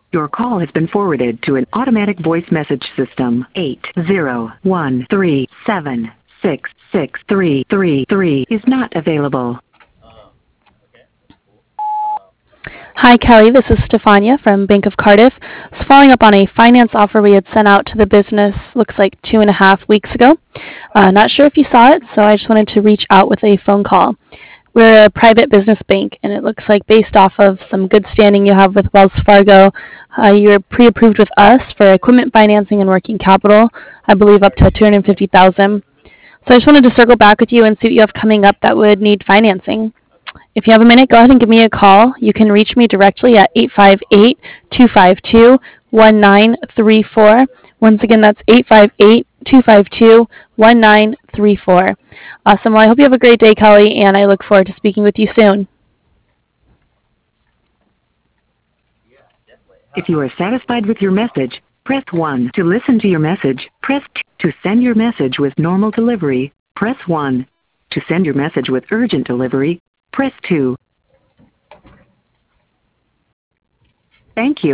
Your call has been forwarded to an automatic voice message system. 80137663333 is not available. Hi, Kelly. This is Stefania from Bank of Cardiff. It's following up on a finance offer we had sent out to the business, looks like 2.5 weeks ago. Not sure if you saw it, so I just wanted to reach out with a phone call. We're a private business bank, and it looks like based off of some good standing you have with Wells Fargo, you're pre-approved with us for equipment financing and working capital, I believe up to 250,000. So I just wanted to circle back with you and see what you have coming up that would need financing. If you have a minute, go ahead and give me a call. You can reach me directly at 858-252-1934. Once again, that's 858-252-1934. Awesome. Well, I hope you have a great day, Kelly, and I look forward to speaking with you soon. If you are satisfied with your message, press 1. To listen to your message, press 2. To send your message with normal delivery, press 1. To send your message with urgent delivery, press 2. Thank you.